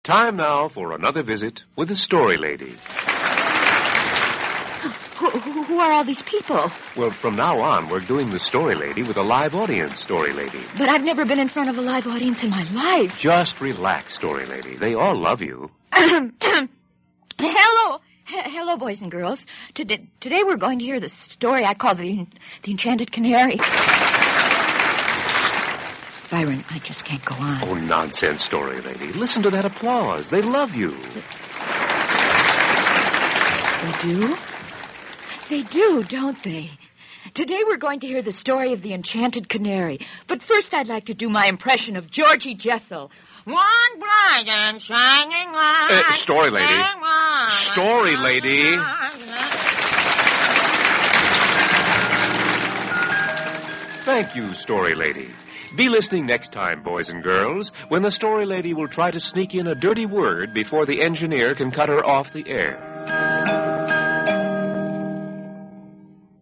Time now for another visit with the Story Lady. Who are all these people? Well, from now on, we're doing the Story Lady with a live audience, Story Lady. But I've never been in front of a live audience in my life. Just relax, Story Lady. They all love you. Hello, boys and girls. Today we're going to hear the story I call the Enchanted Canary. Byron, I just can't go on. Oh, nonsense, Story Lady. Listen to that applause. They love you. They do? They do, don't they? Today we're going to hear the story of the Enchanted Canary. But first I'd like to do my impression of Georgie Jessel. One bright and shining light. Story Lady. Story Lady. Thank you, Story Lady. Be listening next time, boys and girls, when the Story Lady will try to sneak in a dirty word before the engineer can cut her off the air.